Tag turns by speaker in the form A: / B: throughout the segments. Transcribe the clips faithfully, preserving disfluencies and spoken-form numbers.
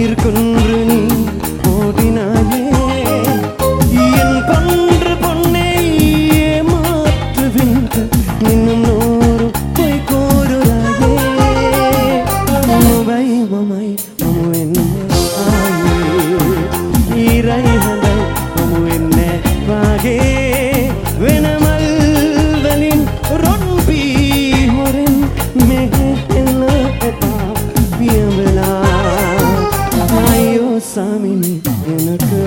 A: உயிர் கொன்று நீ ஓடினாயே என் பன்று பொன்னே ஏமாற்றுவின்ற இன்னும் நூறு பொய் கூறுறாயே மமை மமை மமு என்ன ஈரை ஹதை மமு என்ன வாகே வெனமல்வலின் ரொன்பி ஹொரென் மெஹெ என்ன எதா பியம்பலா ஐயோ சாமினி எனக்கு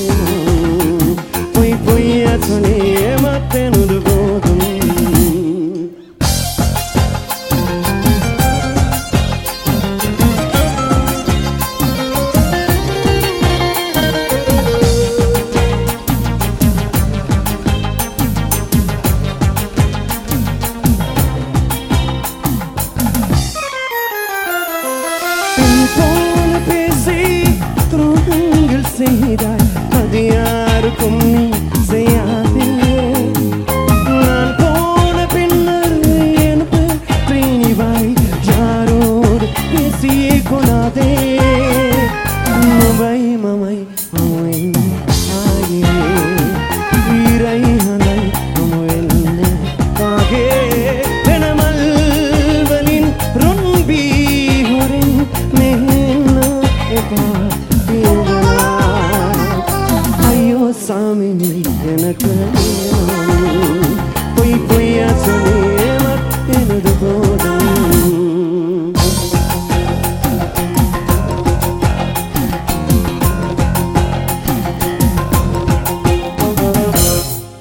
A: பொய் பொய்யா சொன்னே ஏமாத்தேனது போதும் செய்தாய் அது யாருக்கும் நீ செய்யாதே நான் போன பின்னர் எனக்கு பிரிவாய் யாரோடு பேசியே கொள்ளாதே மமை மமை ஆயே ஈரை ஹதை ஆகே தெனமல்வலின் ரொன்பி ஹொரென் மெஹென்ன எதா சாமினி எனக்கு